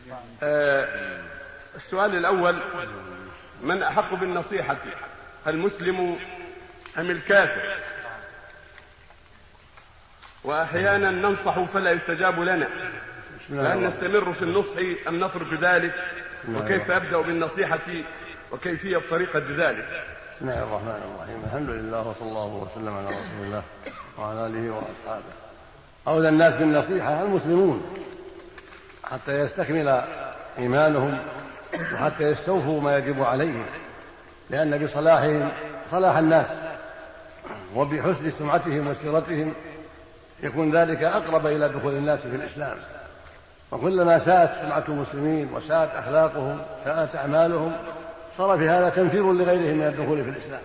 السؤال الأول: من أحق بالنصيحة، المسلم أم الكافر؟ وأحيانا ننصح فلا يستجاب لنا، فهل نستمر في النصح أم نترك ذلك؟ وكيف أبدأ بالنصيحة وكيفية طريقة ذلك؟ بسم الله الرحمن الرحيم. الحمد لله وصلى الله وسلم على رسول الله وعلى آله وأصحابه. أولى الناس بالنصيحة المسلمون حتى يستكمل إيمانهم وحتى يستوفوا ما يجب عليهم، لأن بصلاحهم صلاح الناس، وبحسن سمعتهم وسيرتهم يكون ذلك أقرب إلى دخول الناس في الإسلام. وكلما ساءت سمعة المسلمين وساءت أخلاقهم ساءت أعمالهم صار في هذا تنفير لغيرهم من الدخول في الإسلام.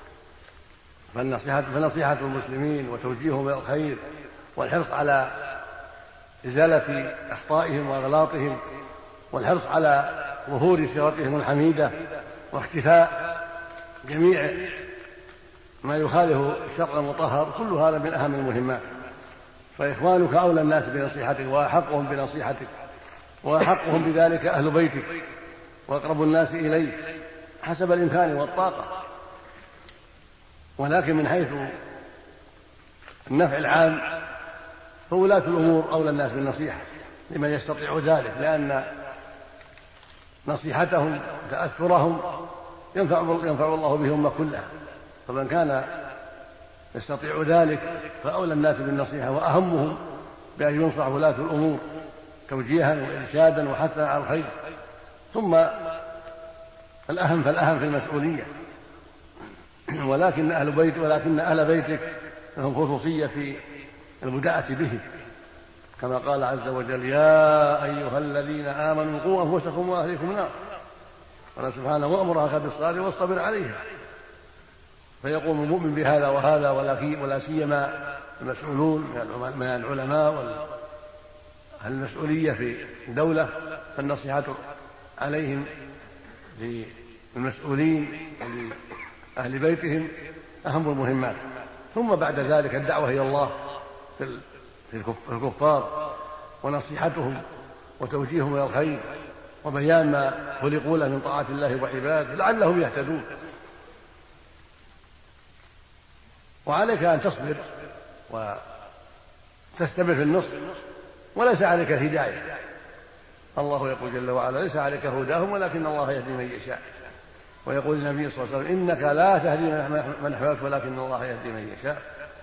فنصيحة المسلمين وتوجيههم إلى الخير والحرص على إزالة أخطائهم وأغلاطهم والحرص على ظهور سيرتهم الحميدة واختفاء جميع ما يخالف الشرع المطهر، كل هذا من أهم المهمات. فإخوانك أولى الناس بنصيحتك وأحقهم بنصيحتك، وأحقهم بذلك أهل بيتك وأقرب الناس إليك حسب الإمكان والطاقة. ولكن من حيث النفع العام فولاة الأمور أولى الناس بالنصيحة لمن يستطيع ذلك، لأن نصيحتهم تأثرهم ينفع الله بهم كلها. فمن كان يستطيع ذلك فأولى الناس بالنصيحة، وأهمهم بأن ينصح ولاة الأمور توجيها وإرشادا وحثا على الخير. ثم الأهم فالأهم في المسؤولية، ولكن أهل بيتك لهم خصوصية في البداءة به، كما قال عز وجل: يا أيها الذين آمنوا قوا أنفسكم وأهليكم نار. قال سبحانه: وأمر أخاك بالصلاة واصطبر عليها. فيقوم المؤمن بهذا وهذا، ولا سيما المسؤولون من العلماء والمسؤولية في الدولة، فالنصيحة عليهم للمسؤولين ولأهل بيتهم أهم المهمات. ثم بعد ذلك الدعوة إلى الله في الكفار ونصيحتهم وتوجيههم إلى الخير وبيان ما خلقوا له من طاعة الله وعباده لعلهم يهتدون. وعليك أن تصبر وتستمر في النصح، وليس عليك الهداية. الله يقول جل وعلا: ليس عليك هداهم ولكن الله يهدي من يشاء. ويقول النبي صلى الله عليه وسلم: إنك لا تهدي من أحببت ولكن الله يهدي من يشاء.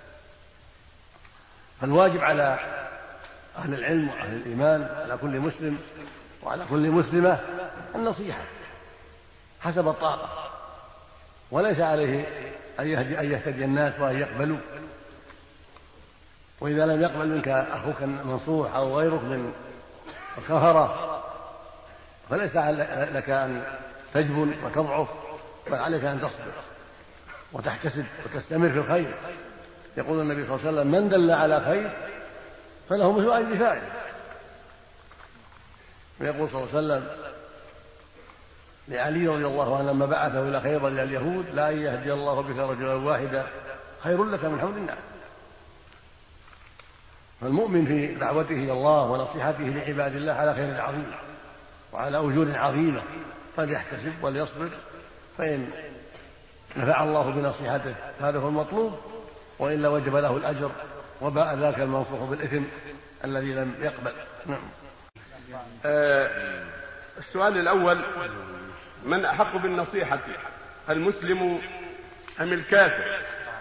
فالواجب على أهل العلم وأهل الإيمان، على كل مسلم وعلى كل مسلمة، النصيحة حسب الطاقة، وليس عليه أن يهتدي الناس وأن يقبلوا. وإذا لم يقبل منك أخوك المنصوح أو غيرك من الكفرة فليس لك أن تجبن وتضعف، بل عليك أن تصبر وتحتسب وتستمر في الخير. يقول النبي صلى الله عليه وسلم: من دل على خير فله مثل أجر فاعله. ويقول صلى الله عليه وسلم لعلي رضي الله عنه لما بعثه إلى خيبر إلى اليهود: لا أن يهدي الله بك رجلا واحدا خير لك من حمر النعم. فالمؤمن في دعوته إلى الله ونصيحته لعباد الله على خير عظيم وعلى أجور عظيمة، فليحتسب وليصبر، فإن نفع الله بنصيحته هذا هو المطلوب، وإلا وجب له الأجر وباء ذاك المنصوح بالإثم الذي لم يقبل. نعم. السؤال الأول: من أحق بالنصيحة، المسلم أم الكافر؟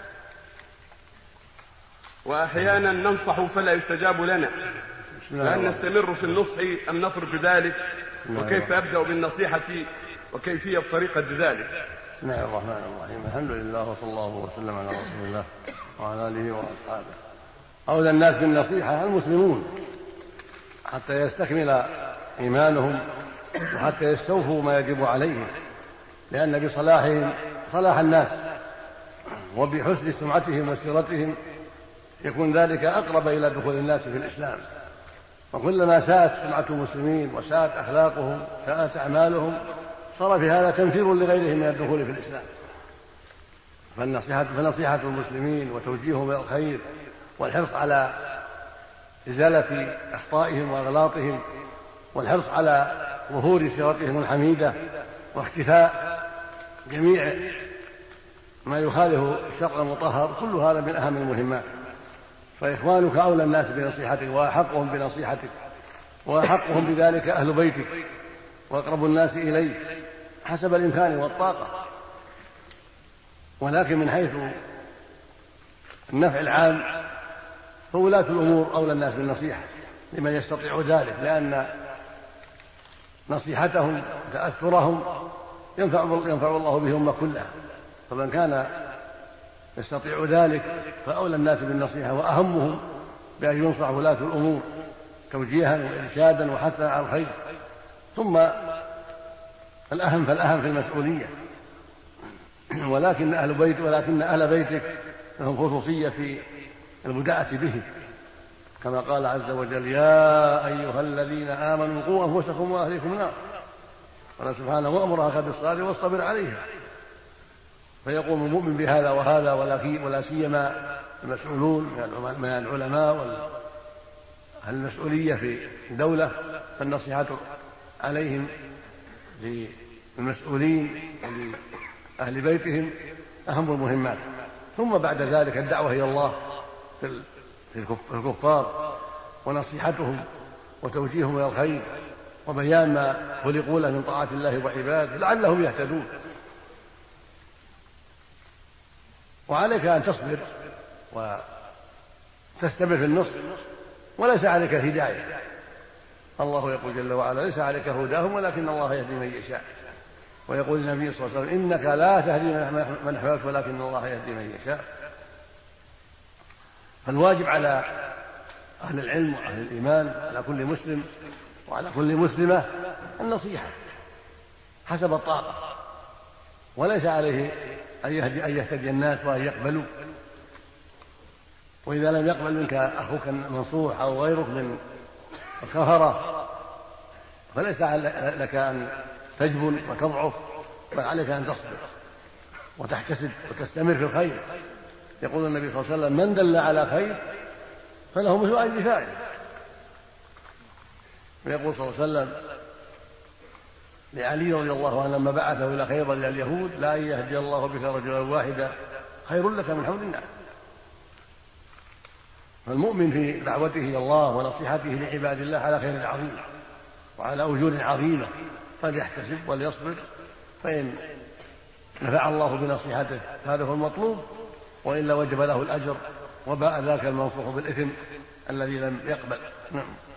وأحيانا ننصح فلا يستجاب لنا، فهل نستمر في النصح أم نترك ذلك؟ وكيف أبدأ بالنصيحة وكيفية طريقة ذلك؟ بسم الله الرحمن الرحيم. الحمد لله وصلى الله وسلم على رسول الله وعلى آله وأصحابه. أولى الناس بالنصيحة المسلمون حتى يستكمل إيمانهم وحتى يستوفوا ما يجب عليهم، لأن بصلاحهم صلاح الناس، وبحسن سمعتهم وسيرتهم يكون ذلك أقرب إلى دخول الناس في الإسلام. وكلما ساءت سمعة المسلمين وساءت أخلاقهم ساءت أعمالهم صار في هذا تنفير لغيرهم من الدخول في الإسلام. فنصيحة المسلمين وتوجيههم إلى الخير والحرص على إزالة أخطائهم وأغلاطهم والحرص على ظهور صيغتهم الحميدة واختفاء جميع ما يخالف الشرع المطهر، كل هذا من أهم المهمات. فإخوانك أولى الناس بنصيحتك وأحقهم بنصيحتك، وأحقهم بذلك أهل بيتك وأقرب الناس إليك حسب الإمكان والطاقة. ولكن من حيث النفع العام فولاة الأمور أولى الناس بالنصيحة لمن يستطيع ذلك، لأن نصيحتهم تأثرهم ينفع الله بهم كلها. فمن كان يستطيع ذلك فأولى الناس بالنصيحة وأهمهم بأن ينصح ولاة الأمور توجيها وإرشادا وحثا على الخير. ثم الأهم فالأهم في المسؤولية، ولكن أهل بيتك لهم خصوصية في المداعاة به، كما قال عز وجل: يا أيها الذين آمنوا قوا أنفسكم وأهليكم نار. قال سبحانه: وأمر بالصلاة واصطبر عليها. فيقوم المؤمن بهذا وهذا، ولا سيما المسؤولون من العلماء والمسؤولية في الدولة، فالنصيحة عليهم للمسؤولين ولأهل بيتهم أهم المهمات. ثم بعد ذلك الدعوة إلى الله في الكفار ونصيحتهم وتوجيههم إلى الخير وبيان ما خلقوا له من طاعة الله وعباده لعلهم يهتدون. وعليك أن تصبر وتستمر في النصح، وليس عليك الهداية. الله يقول جل وعلا: ليس عليك هداهم ولكن الله يهدي من يشاء. ويقول النبي صلى الله عليه وسلم: إنك لا تهدي من أحببت ولكن الله يهدي من يشاء. فالواجب على أهل العلم وأهل الإيمان، على كل مسلم وعلى كل مسلمة، النصيحة حسب الطاقة، وليس عليه أن يهتدي الناس وأن يقبلوا. وإذا لم يقبل منك أخوك المنصوح أو غيرك من الكفرة فليس لك أن تجبن وتضعف، بل عليك أن تصبر وتحتسب وتستمر في الخير. يقول النبي صلى الله عليه وسلم: من دل على خير فله مثل أجر فاعله. ويقول صلى الله عليه وسلم لعلي رضي الله عنه لما بعثه إلى خيبر إلى اليهود: لا أن يهدي الله بك رجلا واحدا خير لك من حمر النعم. فالمؤمن في دعوته إلى الله ونصيحته لعباد الله على خير عظيم وعلى أجور عظيمة، فليحتسب وليصبر، فإن نفع الله بنصيحته هذا هو المطلوب، وإلا وجب له الأجر وباء ذاك المنصوح بالإثم الذي لم يقبل. نعم.